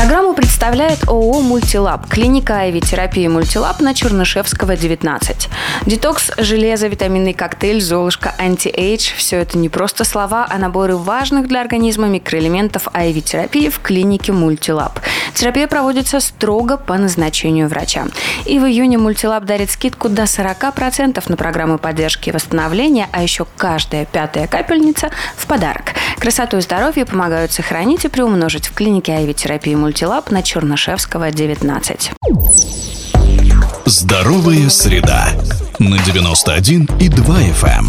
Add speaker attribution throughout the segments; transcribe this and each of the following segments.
Speaker 1: Программу представляет ООО «Мультилаб», клиника АИВИ-терапии «Мультилаб» на Чернышевского, 19. Детокс, железо, витаминный коктейль, Золушка, анти-эйдж – все это не просто слова, а наборы важных для организма микроэлементов АИВИ-терапии в клинике «Мультилаб». Терапия проводится строго по назначению врача. И в июне «Мультилаб» дарит скидку до 40% на программы поддержки и восстановления, а еще каждая 5-я капельница в подарок. Красоту и здоровье помогают сохранить и приумножить в клинике АИВИ-терапии «Мультилаб» на Чернышевского, 19.
Speaker 2: Здоровая среда на 91,2 FM.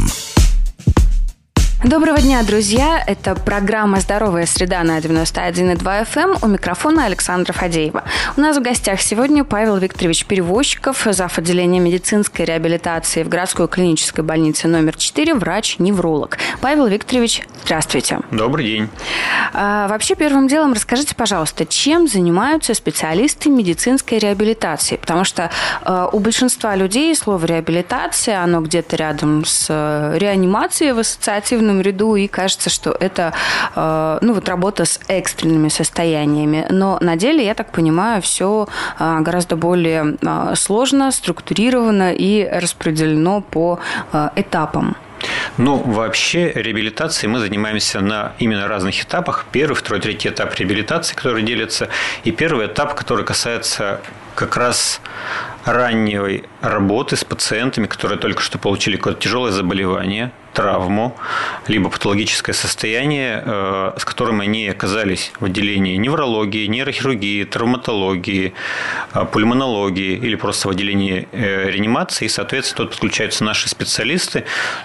Speaker 1: Доброго дня, друзья! Это программа «Здоровая среда» на 91,2 FM. У микрофона Александра Фадеева. У нас в гостях сегодня Павел Викторович Перевозчиков, зав. Отделения медицинской реабилитации в городской клинической больнице номер 4, врач-невролог. Павел Викторович, здравствуйте.
Speaker 3: Добрый день.
Speaker 1: Вообще, первым делом расскажите, пожалуйста, чем занимаются специалисты медицинской реабилитации? Потому что у большинства людей слово «реабилитация», оно где-то рядом с реанимацией в ассоциативном ряду, и кажется, что это работа с экстренными состояниями. Но на деле, я так понимаю, все гораздо более сложно, структурировано и распределено по этапам.
Speaker 3: Вообще реабилитацией мы занимаемся на именно разных этапах. Первый, второй, третий этап реабилитации, которые делятся. И первый этап, который касается как раз ранней работы с пациентами, которые только что получили какое-то тяжелое заболевание, травму, либо патологическое состояние, с которым они оказались в отделении неврологии, нейрохирургии, травматологии, пульмонологии или просто в отделении реанимации. И, соответственно, тут подключаются наши специалисты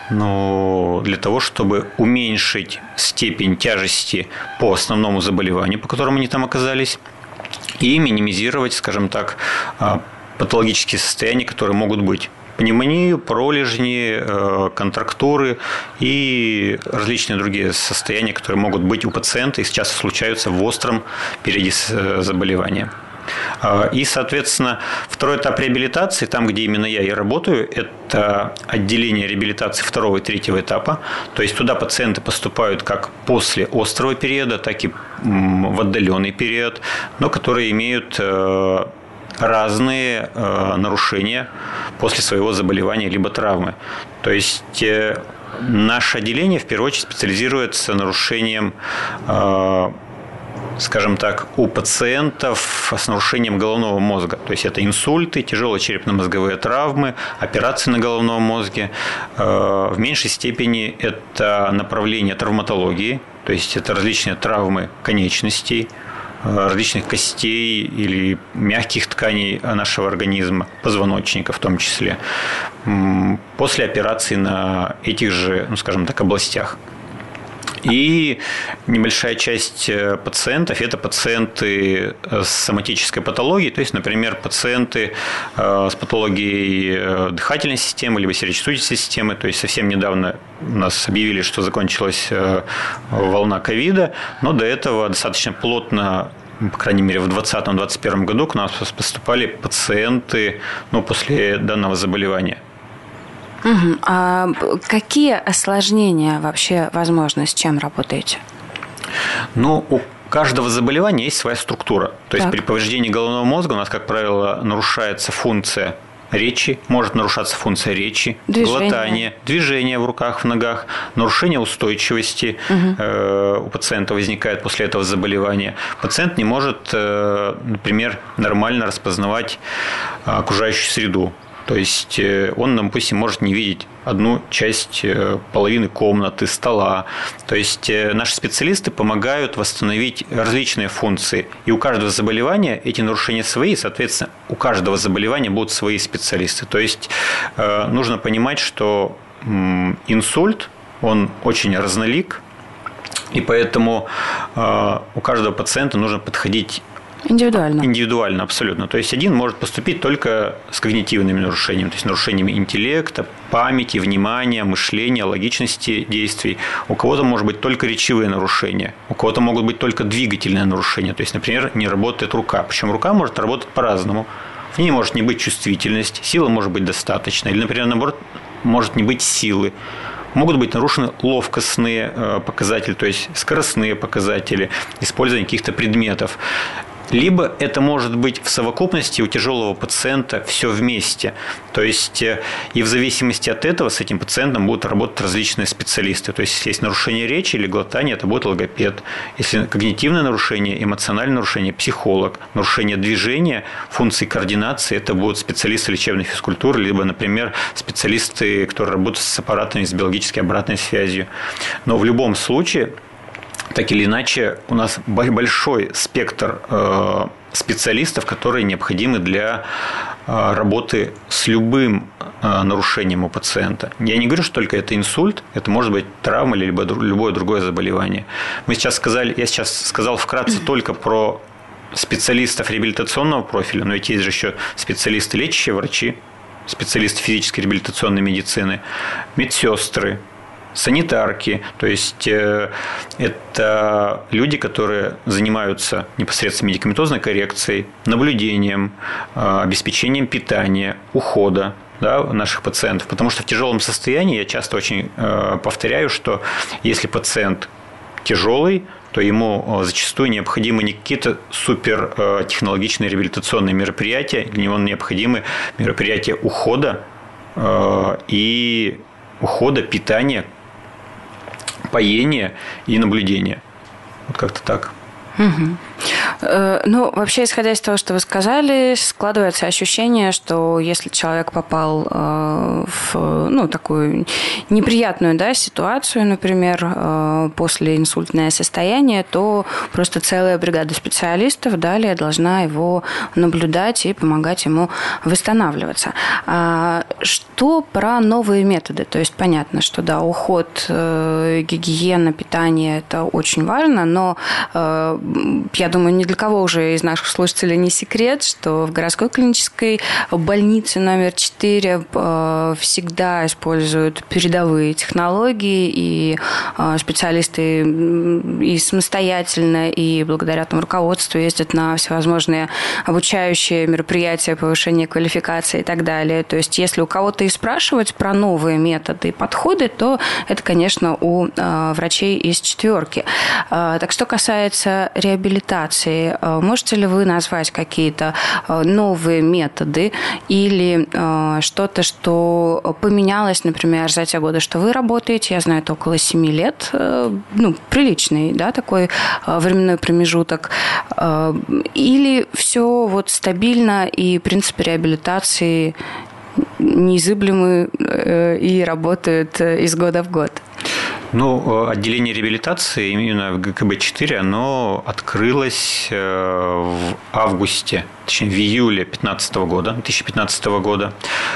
Speaker 3: для того, чтобы уменьшить степень тяжести по основному заболеванию, по которому они там оказались, и минимизировать, скажем так, патологические состояния, которые могут быть. Пневмонию, пролежни, контрактуры и различные другие состояния, которые могут быть у пациента и сейчас случаются в остром периоде заболевания. И, соответственно, второй этап реабилитации, там, где именно я и работаю, это отделение реабилитации второго и третьего этапа. То есть туда пациенты поступают как после острого периода, так и в отдаленный период, но которые имеют разные нарушения после своего заболевания либо травмы. То есть наше отделение в первую очередь специализируется нарушением, скажем так, у пациентов с нарушением головного мозга. То есть это инсульты, тяжелые черепно-мозговые травмы, операции на головном мозге. В меньшей степени это направление травматологии, то есть это различные травмы конечностей, различных костей или мягких тканей нашего организма, позвоночника в том числе, после операции на этих же, скажем так, областях. И небольшая часть пациентов – это пациенты с соматической патологией, то есть, например, пациенты с патологией дыхательной системы либо сердечно-сосудистой системы. То есть, совсем недавно у нас объявили, что закончилась волна ковида, но до этого достаточно плотно, по крайней мере, в 2020-2021 году к нам поступали пациенты после данного заболевания.
Speaker 1: А какие осложнения вообще возможны, с чем работаете?
Speaker 3: У каждого заболевания есть своя структура. То есть при повреждении головного мозга у нас, как правило, нарушается функция речи, может нарушаться функция речи, глотания, движение в руках, в ногах, нарушение устойчивости у пациента возникает после этого заболевания. Пациент не может, например, нормально распознавать окружающую среду. То есть он, допустим, может не видеть одну часть половины комнаты, стола. То есть наши специалисты помогают восстановить различные функции. И у каждого заболевания эти нарушения свои, соответственно, у каждого заболевания будут свои специалисты. То есть нужно понимать, что инсульт, он очень разнолик, и поэтому у каждого пациента нужно подходить индивидуально, абсолютно. То есть один может поступить только с когнитивными нарушениями, то есть нарушениями интеллекта, памяти, внимания, мышления, логичности действий. У кого-то может быть только речевые нарушения, у кого-то могут быть только двигательные нарушения. То есть, например, не работает рука. Причем рука может работать по-разному. В ней может не быть чувствительность, сила может быть достаточно. Или, например, наоборот, может не быть силы. Могут быть нарушены ловкостные показатели, то есть скоростные показатели, использование каких-то предметов. Либо это может быть в совокупности у тяжелого пациента все вместе. То есть, и в зависимости от этого с этим пациентом будут работать различные специалисты. То есть, если есть нарушение речи или глотания, это будет логопед. Если когнитивное нарушение, эмоциональное нарушение – психолог. Нарушение движения, функции координации – это будут специалисты лечебной физкультуры, либо, например, специалисты, которые работают с аппаратами с биологической обратной связью. Но в любом случае, так или иначе, у нас большой спектр специалистов, которые необходимы для работы с любым нарушением у пациента. Я не говорю, что только это инсульт, это может быть травма или любое другое заболевание. Я сейчас сказал вкратце только про специалистов реабилитационного профиля, но ведь есть же еще специалисты лечащие врачи, специалисты физической реабилитационной медицины, медсестры, санитарки, то есть это люди, которые занимаются непосредственно медикаментозной коррекцией, наблюдением, обеспечением питания, ухода, да, наших пациентов. Потому что в тяжелом состоянии я часто очень повторяю, что если пациент тяжелый, то ему зачастую необходимы не какие-то супертехнологичные реабилитационные мероприятия, для него необходимы мероприятия ухода, питания, поения и наблюдения. Вот как-то так.
Speaker 1: Угу. Ну, вообще, исходя из того, что вы сказали, складывается ощущение, что если человек попал в такую неприятную, да, ситуацию, например, после инсультное состояние, то просто целая бригада специалистов далее должна его наблюдать и помогать ему восстанавливаться. Что про новые методы? То есть понятно, что да, уход, гигиена, питание – это очень важно, но я думаю, ни для кого уже из наших слушателей не секрет, что в городской клинической больнице номер 4 всегда используют передовые технологии, и специалисты и самостоятельно, и благодаря тому руководству ездят на всевозможные обучающие мероприятия, повышение квалификации и так далее. То есть, если у кого-то и спрашивать про новые методы и подходы, то это, конечно, у врачей из 4. Так что касается реабилитации, можете ли вы назвать какие-то новые методы или что-то, что поменялось, например, за те годы, что вы работаете? Я знаю, это около 7 лет. Приличный, да, такой временной промежуток. Или все вот стабильно и принципы реабилитации неизыблемы и работают из года в год?
Speaker 3: Отделение реабилитации именно в ГКБ-4, оно открылось в августе, точнее, в июле 2015 года.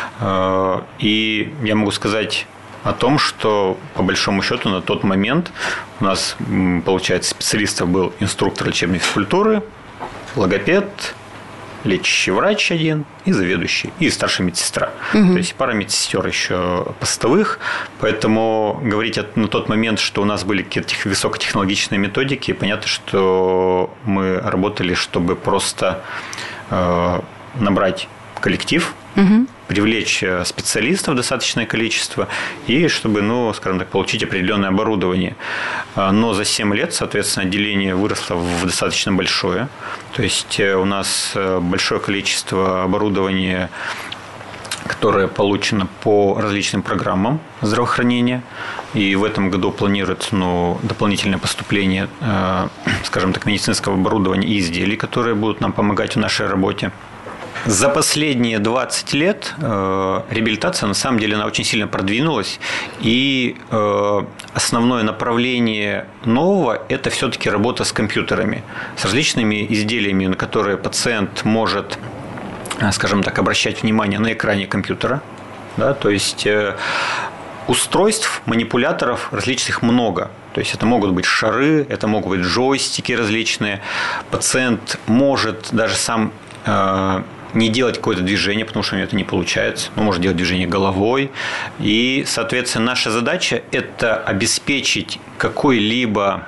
Speaker 3: И я могу сказать о том, что, по большому счету, на тот момент у нас, получается, специалистов был инструктор лечебной физкультуры, логопед, лечащий врач один и заведующий, и старшая медсестра. То есть пара медсестер еще постовых. Поэтому говорить на тот момент, что у нас были какие-то высокотехнологичные методики, понятно, что мы работали, чтобы просто набрать коллектив, привлечь специалистов достаточное количество и чтобы, скажем так, получить определенное оборудование. Но за 7 лет, соответственно, отделение выросло в достаточно большое. То есть у нас большое количество оборудования, которое получено по различным программам здравоохранения. И в этом году планируется дополнительное поступление, скажем так, медицинского оборудования и изделий, которые будут нам помогать в нашей работе. За последние 20 лет реабилитация, на самом деле, она очень сильно продвинулась, и основное направление нового – это все-таки работа с компьютерами, с различными изделиями, на которые пациент может, скажем так, обращать внимание на экране компьютера. Да, то есть устройств, манипуляторов различных много. То есть это могут быть шары, это могут быть джойстики различные. Пациент может даже сам не делать какое-то движение, потому что у него это не получается. Он может делать движение головой. И, соответственно, наша задача – это обеспечить какой-либо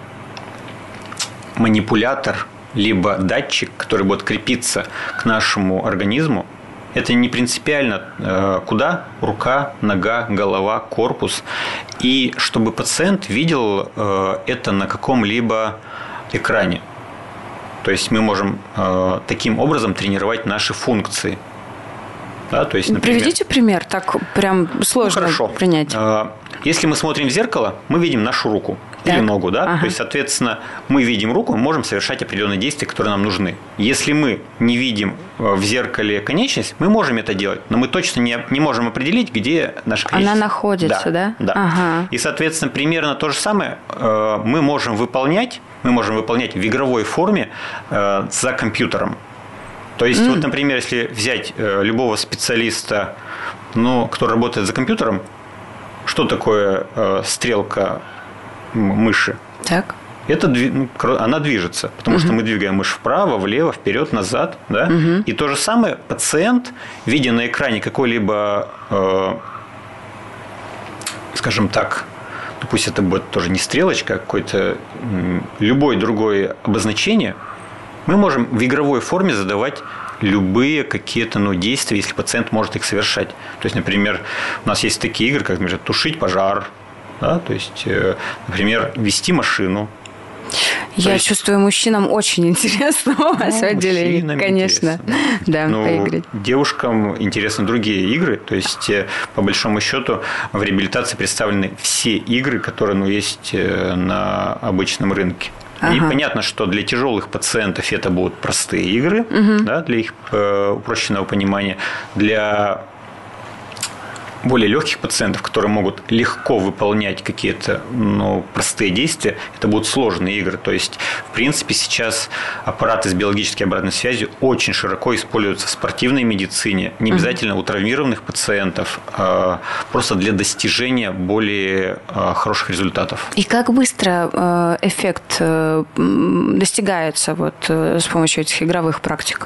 Speaker 3: манипулятор, либо датчик, который будет крепиться к нашему организму. Это не принципиально, куда – рука, нога, голова, корпус. И чтобы пациент видел это на каком-либо экране. То есть мы можем таким образом тренировать наши функции. Да, то есть, например,
Speaker 1: приведите пример, так прям сложно принять.
Speaker 3: Если мы смотрим в зеркало, мы видим нашу руку или ногу, да?
Speaker 1: Ага.
Speaker 3: То есть, соответственно, мы видим руку, мы можем совершать определенные действия, которые нам нужны. Если мы не видим в зеркале конечность, мы можем это делать, но мы точно не можем определить, где наша конечность.
Speaker 1: Она находится, да?
Speaker 3: Да.
Speaker 1: Ага.
Speaker 3: И, соответственно, примерно то же самое мы можем выполнять в игровой форме за компьютером. То есть, вот, например, если взять любого специалиста, кто работает за компьютером, что такое стрелка мыши?
Speaker 1: Так.
Speaker 3: Она движется, потому что мы двигаем мышь вправо, влево, вперед, назад. Да? И то же самое пациент, видя на экране какой-либо, скажем так, пусть это будет тоже не стрелочка, а какое-то любое другое обозначение, мы можем в игровой форме задавать любые какие-то действия, если пациент может их совершать. То есть, например, у нас есть такие игры, как, например, тушить пожар, да? То есть, например, вести машину.
Speaker 1: Я чувствую, мужчинам очень интересно у вас в отделе, конечно. Да, поиграть.
Speaker 3: Девушкам интересны другие игры. То есть, по большому счету, в реабилитации представлены все игры, которые есть на обычном рынке. И понятно, что для тяжелых пациентов это будут простые игры, да, для их упрощенного понимания. Для более легких пациентов, которые могут легко выполнять какие-то простые действия, это будут сложные игры. То есть, в принципе, сейчас аппараты с биологической обратной связью очень широко используются в спортивной медицине, не обязательно у травмированных пациентов, а просто для достижения более хороших результатов.
Speaker 1: И как быстро эффект достигается с помощью этих игровых практик?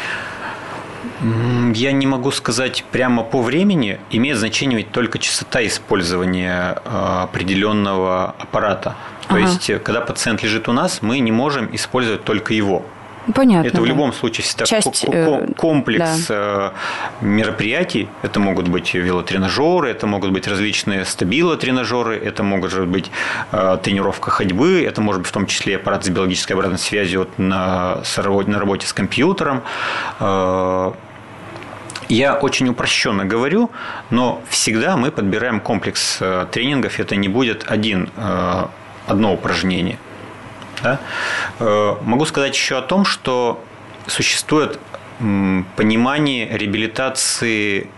Speaker 3: Я не могу сказать прямо по времени. Имеет значение ведь только частота использования определенного аппарата. То есть, когда пациент лежит у нас, мы не можем использовать только его.
Speaker 1: Понятно.
Speaker 3: Это в любом случае комплекс мероприятий. Это могут быть велотренажеры, это могут быть различные стабилотренажеры, это могут быть тренировка ходьбы, это может быть в том числе аппарат с биологической обратной связью на работе с компьютером. Я очень упрощенно говорю, но всегда мы подбираем комплекс тренингов. Это не будет одно упражнение. Да? Могу сказать еще о том, что существует понимание реабилитации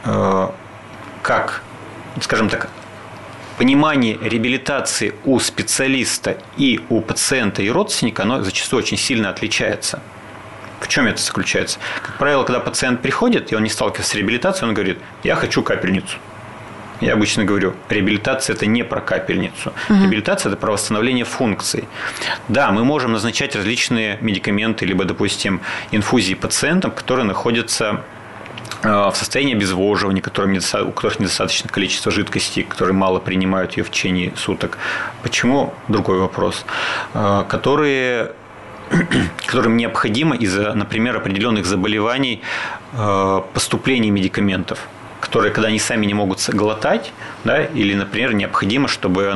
Speaker 3: как, скажем так, понимание реабилитации у специалиста и у пациента и родственника, оно зачастую очень сильно отличается. В чем это заключается? Как правило, когда пациент приходит, и он не сталкивается с реабилитацией, он говорит: я хочу капельницу. Я обычно говорю, реабилитация – это не про капельницу. Реабилитация – это про восстановление функций. Да, мы можем назначать различные медикаменты, либо, допустим, инфузии пациентам, которые находятся в состоянии обезвоживания, у которых недостаточно количества жидкости, которые мало принимают ее в течение суток. Почему? Другой вопрос. Которым необходимо из-за, например, определенных заболеваний поступления медикаментов, которые, когда они сами не могут глотать, да, или, например, необходимо, чтобы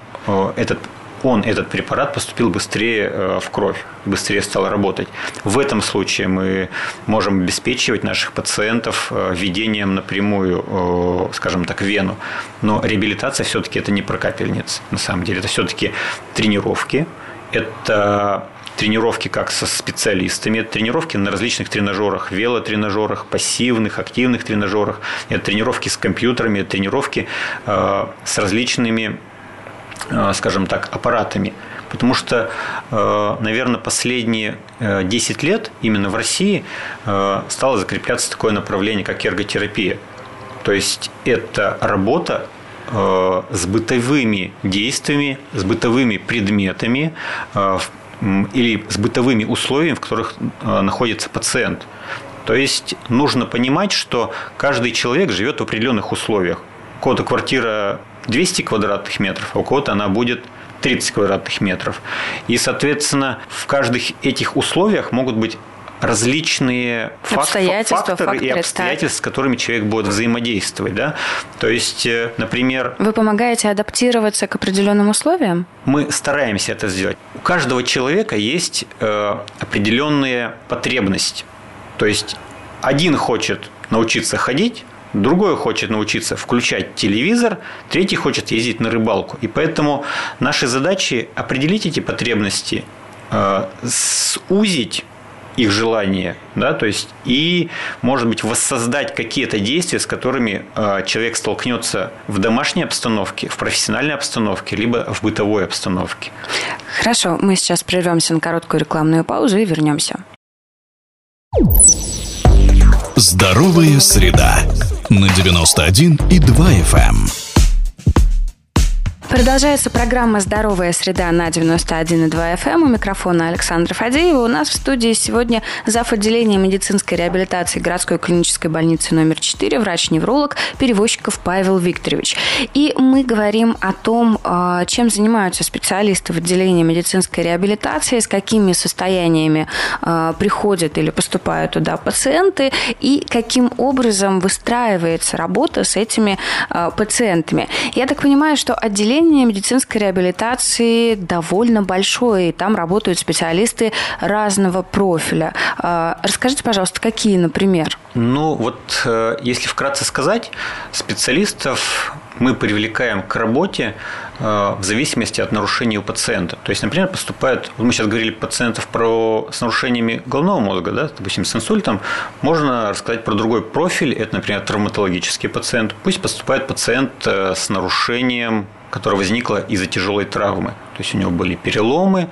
Speaker 3: этот препарат поступил быстрее в кровь, быстрее стал работать. В этом случае мы можем обеспечивать наших пациентов введением напрямую, скажем так, в вену. Но реабилитация все-таки это не про капельницы, на самом деле. Это все-таки тренировки, это тренировки как со специалистами, это тренировки на различных тренажерах, велотренажерах, пассивных, активных тренажерах, это тренировки с компьютерами, это тренировки с различными, скажем так, аппаратами. Потому что, наверное, последние 10 лет именно в России стало закрепляться такое направление, как эрготерапия. То есть, это работа с бытовыми действиями, с бытовыми предметами, или с бытовыми условиями, в которых находится пациент. То есть, нужно понимать, что каждый человек живет в определенных условиях. У кого-то квартира 200 квадратных метров, а у кого-то она будет 30 квадратных метров. И, соответственно, в каждых этих условиях могут быть различные факторы и обстоятельства, с которыми человек будет взаимодействовать. Да? То есть, например...
Speaker 1: Вы помогаете адаптироваться к определенным условиям?
Speaker 3: Мы стараемся это сделать. У каждого человека есть определенные потребности. То есть, один хочет научиться ходить, другой хочет научиться включать телевизор, третий хочет ездить на рыбалку. И поэтому наши задачи – определить эти потребности, сузить их желания, да, то есть и, может быть, воссоздать какие-то действия, с которыми человек столкнется в домашней обстановке, в профессиональной обстановке, либо в бытовой обстановке.
Speaker 1: Хорошо, мы сейчас прервемся на короткую рекламную паузу и вернемся.
Speaker 2: Здоровая среда на 91,2 FM.
Speaker 1: Продолжается программа «Здоровая среда» на 91,2 FM. У микрофона Александра Фадеева. У нас в студии сегодня зав. Отделения медицинской реабилитации городской клинической больницы номер 4, врач-невролог Перевозчиков Павел Викторович. И мы говорим о том, чем занимаются специалисты в отделении медицинской реабилитации, с какими состояниями приходят или поступают туда пациенты, и каким образом выстраивается работа с этими пациентами. Я так понимаю, что отделение медицинской реабилитации довольно большое, и там работают специалисты разного профиля. Расскажите, пожалуйста, какие, например?
Speaker 3: Ну, вот если вкратце сказать, специалистов мы привлекаем к работе в зависимости от нарушений у пациента. То есть, например, поступают, мы сейчас говорили пациентов с нарушениями головного мозга, да, допустим, с инсультом, можно рассказать про другой профиль, это, например, травматологический пациент. Пусть поступает пациент с нарушением, которое возникло из-за тяжелой травмы. То есть, у него были переломы,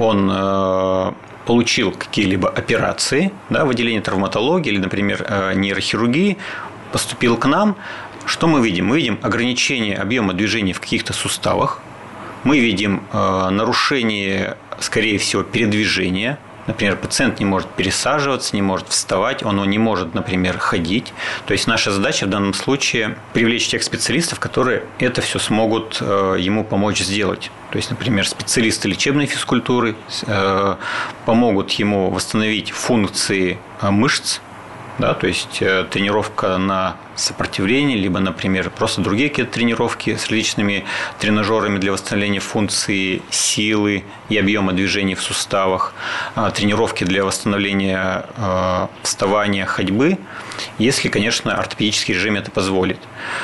Speaker 3: он получил какие-либо операции, да, в отделении травматологии или, например, нейрохирургии, поступил к нам. Что мы видим? Мы видим ограничение объема движений в каких-то суставах, мы видим нарушение, скорее всего, передвижения. Например, пациент не может пересаживаться, не может вставать, он не может, например, ходить. То есть наша задача в данном случае привлечь тех специалистов, которые это все смогут ему помочь сделать. То есть, например, специалисты лечебной физкультуры помогут ему восстановить функции мышц, да, то есть тренировка на сопротивление, либо, например, просто другие какие-то тренировки с различными тренажерами для восстановления функции силы и объема движений в суставах, тренировки для восстановления вставания, ходьбы, если, конечно, ортопедический режим это позволит.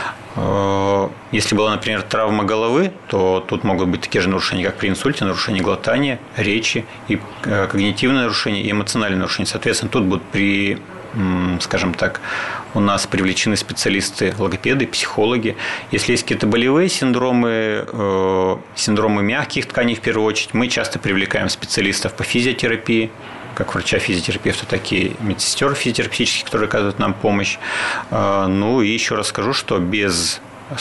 Speaker 3: Если была, например, травма головы, то тут могут быть такие же нарушения, как при инсульте, нарушение глотания, речи, и когнитивные нарушения, и эмоциональные нарушения. Соответственно, тут будут скажем так, у нас привлечены специалисты, логопеды, психологи. Если есть какие-то болевые синдромы мягких тканей в первую очередь, мы часто привлекаем специалистов по физиотерапии, как врача-физиотерапевта, так и медсестер физиотерапевтических, которые оказывают нам помощь. Ну и еще раз скажу, что без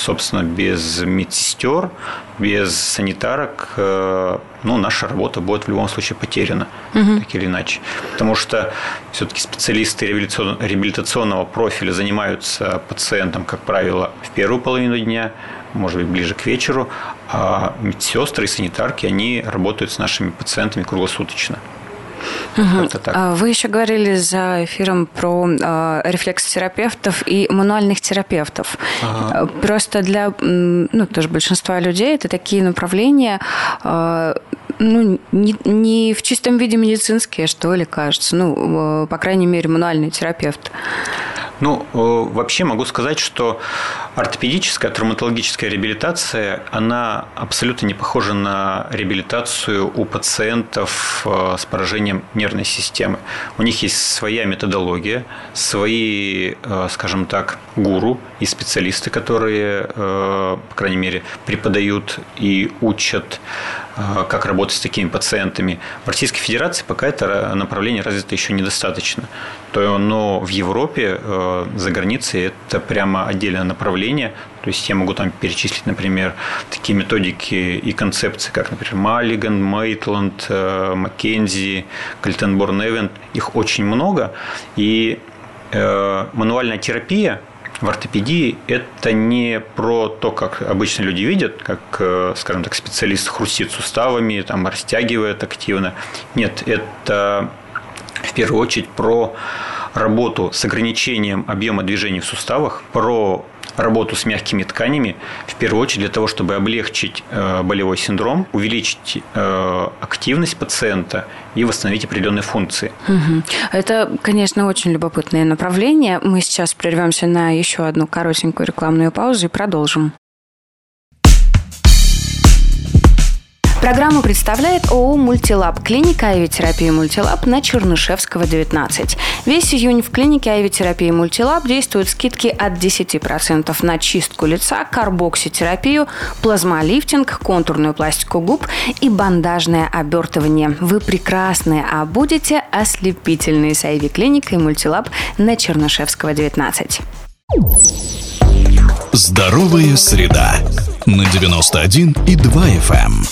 Speaker 3: медсестер, без санитарок, наша работа будет в любом случае потеряна, так или иначе. Потому что все-таки специалисты реабилитационного профиля занимаются пациентом, как правило, в первую половину дня, может быть, ближе к вечеру, а медсестры и санитарки, они работают с нашими пациентами круглосуточно.
Speaker 1: Вы еще говорили за эфиром про рефлексотерапевтов и мануальных терапевтов. Просто для тоже большинства людей это такие направления, не в чистом виде медицинские, что ли, кажется. По крайней мере, мануальный терапевт.
Speaker 3: Вообще могу сказать, что ортопедическая, травматологическая реабилитация, она абсолютно не похожа на реабилитацию у пациентов с поражением нервной системы. У них есть своя методология, свои, скажем так, гуру и специалисты, которые, по крайней мере, преподают и учат, как работать с такими пациентами. В Российской Федерации пока это направление развито еще недостаточно. Но в Европе, за границей, это прямо отдельное направление. То есть я могу там перечислить, например, такие методики и концепции, как, например, Маллиган, Мейтланд, Маккензи, Кальтенборн-Эвент. Их очень много. И мануальная терапия в ортопедии – это не про то, как обычно люди видят, как, скажем так, специалист хрустит суставами, растягивает активно. Нет, это в первую очередь про работу с ограничением объема движений в суставах, про работу с мягкими тканями, в первую очередь для того, чтобы облегчить болевой синдром, увеличить активность пациента и восстановить определенные функции.
Speaker 1: Это, конечно, очень любопытное направление. Мы сейчас прервемся на еще одну коротенькую рекламную паузу и продолжим. Программу представляет ООО «Мультилаб», клиника АВИ-терапии «Мультилаб» на Чернышевского, 19. Весь июнь в клинике АВИ-терапии «Мультилаб» действуют скидки от 10% на чистку лица, карбокситерапию, плазмолифтинг, контурную пластику губ и бандажное обертывание. Вы прекрасны, а будете ослепительные с АВИ-клиникой «Мультилаб» на Чернышевского, 19.
Speaker 2: Здоровая среда на 91,2 FM.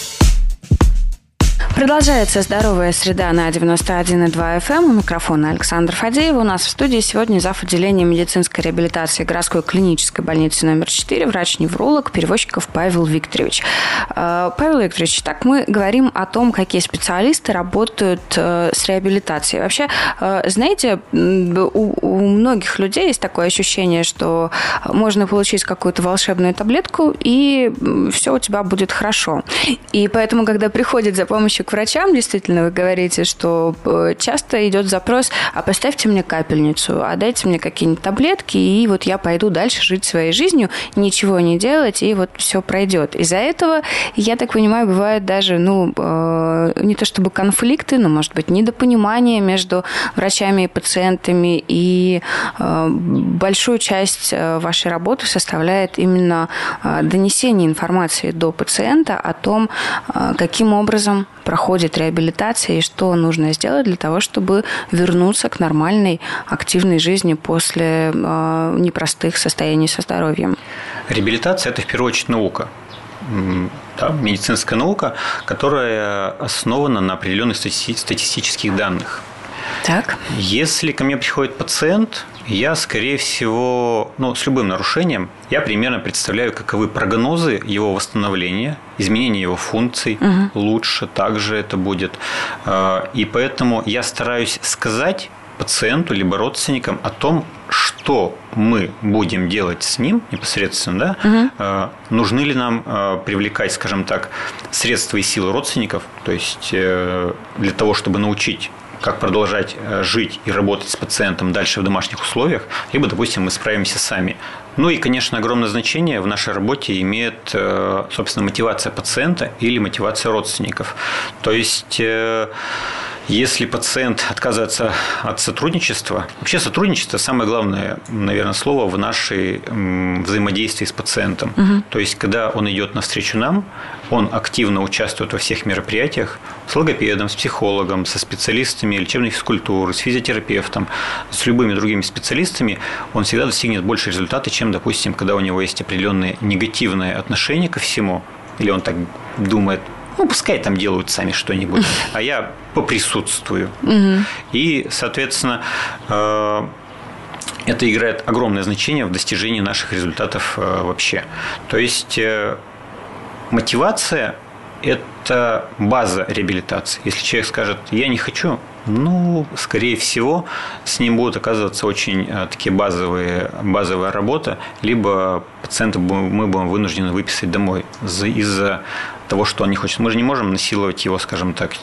Speaker 1: Продолжается «Здоровая среда» на 91,2 FM. У микрофона Александра Фадеева. У нас в студии сегодня зав. Отделения медицинской реабилитации городской клинической больницы номер 4, врач-невролог, Перевозчиков Павел Викторович. Павел Викторович, так мы говорим о том, какие специалисты работают с реабилитацией. Вообще, знаете, у многих людей есть такое ощущение, что можно получить какую-то волшебную таблетку, и все у тебя будет хорошо. И поэтому, когда приходят за помощью к врачам, действительно, вы говорите, что часто идет запрос: а поставьте мне капельницу, а дайте мне какие-нибудь таблетки, и вот я пойду дальше жить своей жизнью, ничего не делать, и вот все пройдет. Из-за этого, я так понимаю, бывают даже, не то чтобы конфликты, но, может быть, недопонимание между врачами и пациентами, и большую часть вашей работы составляет именно донесение информации до пациента о том, каким образом проходит реабилитация и что нужно сделать для того, чтобы вернуться к нормальной, активной жизни после непростых состояний со здоровьем.
Speaker 3: Реабилитация – это в первую очередь наука. Да, медицинская наука, которая основана на определенных статистических данных.
Speaker 1: Так.
Speaker 3: Если ко мне приходит пациент, я, скорее всего, с любым нарушением, я примерно представляю, каковы прогнозы его восстановления, изменения его функций, лучше также это будет. И поэтому я стараюсь сказать пациенту либо родственникам о том, что мы будем делать с ним непосредственно, нужны ли нам привлекать, скажем так, средства и силы родственников, то есть для того, чтобы научить, как продолжать жить и работать с пациентом дальше в домашних условиях, либо, допустим, мы справимся сами. И, конечно, огромное значение в нашей работе имеет, собственно, мотивация пациента или мотивация родственников. То есть, если пациент отказывается от сотрудничества, вообще сотрудничество – самое главное, наверное, слово в нашей взаимодействии с пациентом. То есть, когда он идет навстречу нам, он активно участвует во всех мероприятиях с логопедом, с психологом, со специалистами лечебной физкультуры, с физиотерапевтом, с любыми другими специалистами, он всегда достигнет больше результата, чем, допустим, когда у него есть определенное негативное отношение ко всему, или он так думает: пускай там делают сами что-нибудь, а я поприсутствую. И, соответственно, это играет огромное значение в достижении наших результатов вообще. То есть, мотивация – это база реабилитации. Если человек скажет: я не хочу, скорее всего, с ним будут оказываться очень такие базовая работа, либо пациента мы будем вынуждены выписать домой из-за того, что он не хочет. Мы же не можем насиловать его, скажем так,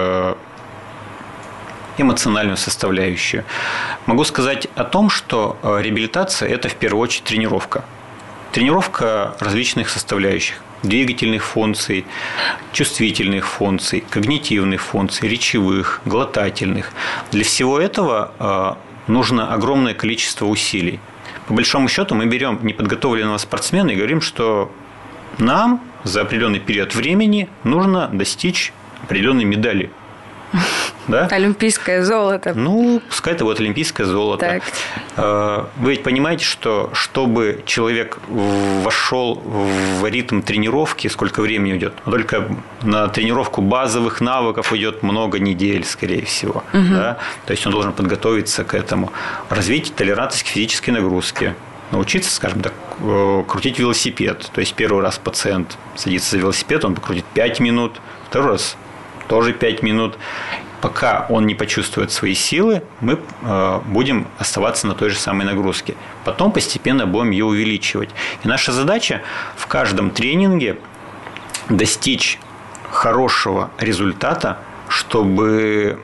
Speaker 3: эмоциональную составляющую. Могу сказать о том, что реабилитация – это в первую очередь тренировка. Тренировка различных составляющих: двигательных функций, чувствительных функций, когнитивных функций, речевых, глотательных. Для всего этого нужно огромное количество усилий. По большому счету мы берем неподготовленного спортсмена и говорим, что нам за определенный период времени нужно достичь определенной медали. Да?
Speaker 1: Олимпийское золото.
Speaker 3: Пускай это вот олимпийское золото. Так. Вы ведь понимаете, что чтобы человек вошел в ритм тренировки, сколько времени идет? Только на тренировку базовых навыков идет много недель, скорее всего. Да? То есть он должен подготовиться к этому. Развить толерантность к физической нагрузке. Научиться, скажем так, крутить велосипед. То есть первый раз пациент садится за велосипед, он покрутит 5 минут, второй раз тоже 5 минут. пока он не почувствует свои силы, мы будем оставаться на той же самой нагрузке. Потом постепенно будем ее увеличивать. И наша задача в каждом тренинге достичь хорошего результата, чтобы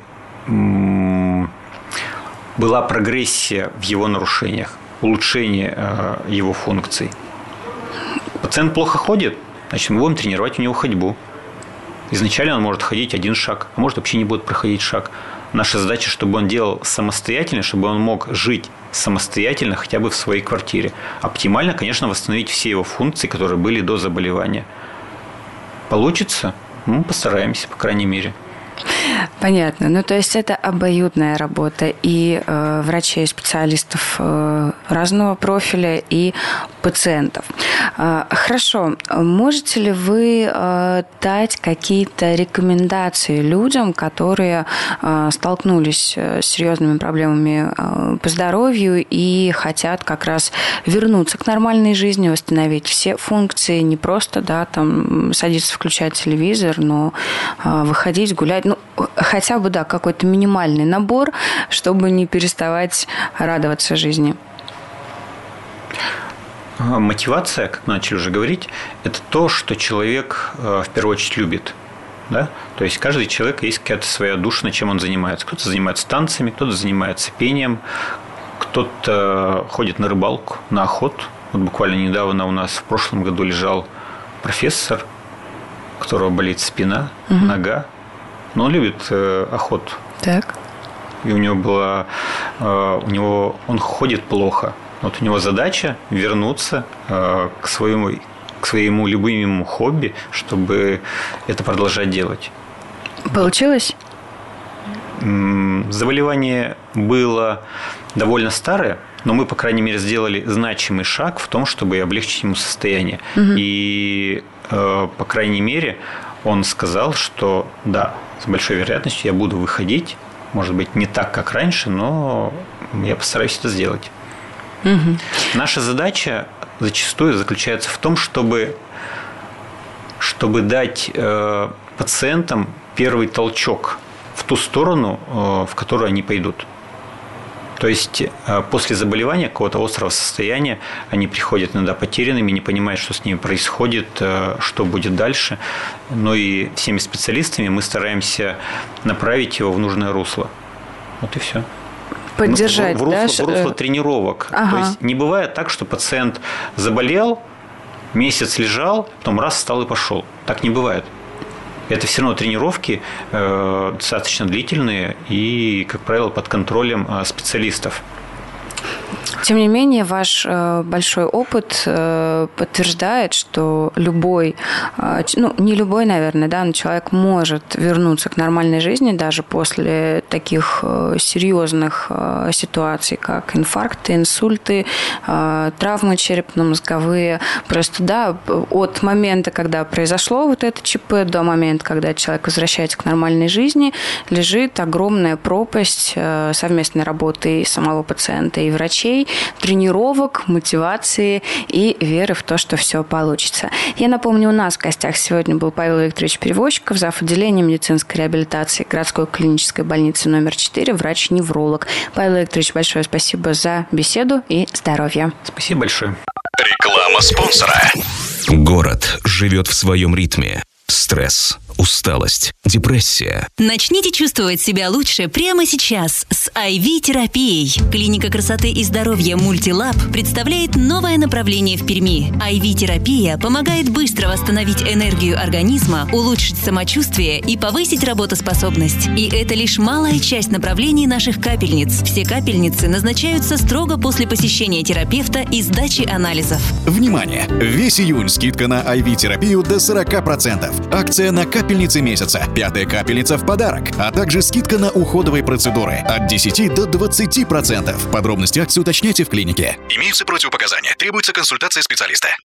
Speaker 3: была прогрессия в его нарушениях, улучшение его функций. Пациент плохо ходит, значит, мы будем тренировать у него ходьбу. Изначально он может ходить один шаг, а может вообще не будет проходить шаг. Наша задача, чтобы он делал самостоятельно, чтобы он мог жить самостоятельно хотя бы в своей квартире. Оптимально, конечно, восстановить все его функции, которые были до заболевания. Получится? Мы постараемся, по крайней мере.
Speaker 1: Понятно. Ну, то есть это обоюдная работа и врачей, специалистов разного профиля, и пациентов. Хорошо. Можете ли вы дать какие-то рекомендации людям, которые столкнулись с серьезными проблемами по здоровью и хотят как раз вернуться к нормальной жизни, восстановить все функции, не просто, да, там, садиться, включать телевизор, но выходить, гулять, ну, хотя бы, да, какой-то минимальный набор, чтобы не переставать радоваться жизни?
Speaker 3: Мотивация, как начали уже говорить, это то, что человек в первую очередь любит. Да? То есть каждый человек есть какая-то своя душа, чем он занимается. Кто-то занимается танцами, кто-то занимается пением, кто-то ходит на рыбалку, на охоту. Вот буквально недавно у нас в прошлом году лежал профессор, у которого болит спина, нога, но он любит охоту.
Speaker 1: Так.
Speaker 3: И у него он ходит плохо. Вот у него задача вернуться к своему любимому хобби, чтобы это продолжать делать.
Speaker 1: Получилось?
Speaker 3: Заболевание было довольно старое, но мы, по крайней мере, сделали значимый шаг в том, чтобы облегчить ему состояние. И, по крайней мере, он сказал, что да, с большой вероятностью я буду выходить, может быть, не так, как раньше, но я постараюсь это сделать. Наша задача зачастую заключается в том, чтобы дать пациентам первый толчок в ту сторону, в которую они пойдут. То есть после заболевания какого-то острого состояния они приходят иногда потерянными, не понимают, что с ними происходит, что будет дальше. Но и всеми специалистами мы стараемся направить его в нужное русло. Вот и все.
Speaker 1: Поддержать,
Speaker 3: в русло тренировок. То есть не бывает так, что пациент заболел, месяц лежал, потом раз встал и пошел. Так не бывает. Это все равно тренировки достаточно длительные и, как правило, под контролем специалистов.
Speaker 1: Тем не менее, ваш большой опыт подтверждает, что любой, ну, не любой, наверное, да, но человек может вернуться к нормальной жизни даже после таких серьезных ситуаций, как инфаркты, инсульты, травмы черепно-мозговые. Просто, да, от момента, когда произошло вот это ЧП, до момента, когда человек возвращается к нормальной жизни, лежит огромная пропасть совместной работы и самого пациента, и врачей, тренировок, мотивации и веры в то, что все получится. Я напомню, у нас в гостях сегодня был Павел Викторович Перевозчиков, зав. Отделения медицинской реабилитации городской клинической больницы номер 4, врач-невролог. Павел Викторович, большое спасибо за беседу и здоровья.
Speaker 3: Спасибо большое.
Speaker 2: Реклама спонсора. Город живет в своем ритме. Стресс, усталость, депрессия.
Speaker 4: Начните чувствовать себя лучше прямо сейчас с IV-терапией. Клиника красоты и здоровья «Мультилаб» представляет новое направление в Перми. IV-терапия помогает быстро восстановить энергию организма, улучшить самочувствие и повысить работоспособность. И это лишь малая часть направлений наших капельниц. Все капельницы назначаются строго после посещения терапевта и сдачи анализов.
Speaker 2: Внимание! Весь июнь скидка на IV-терапию до 40%. Акция на капельницы месяца. 5-я капельница в подарок. А также скидка на уходовые процедуры от 10 до 20%. Подробности акции уточняйте в клинике. Имеются противопоказания. Требуется консультация специалиста.